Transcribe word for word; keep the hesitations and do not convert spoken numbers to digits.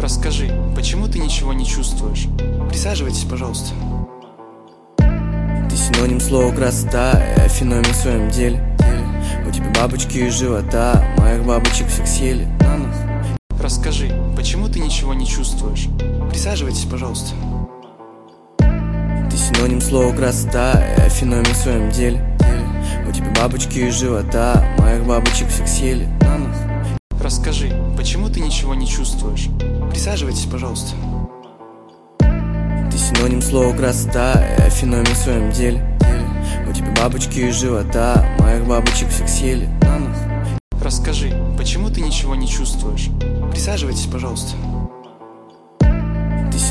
Расскажи, почему ты ничего не чувствуешь? Присаживайтесь, пожалуйста. Ты синоним слова красота, я феномен в своем деле. У тебя бабочки из живота, моих бабочек всех съели. Расскажи, почему ты ничего не чувствуешь? Присаживайтесь, пожалуйста. Ты синоним слова красота, я феномен в своем деле. У тебя бабочки из живота, моих бабочек всех съели. Расскажи, почему ты ничего не чувствуешь? Присаживайтесь, пожалуйста. Ты синоним слова красота, я феномен в своем деле. У тебя бабочки из живота, моих бабочек всех съели. Расскажи, почему ты ничего не чувствуешь? Присаживайтесь, пожалуйста.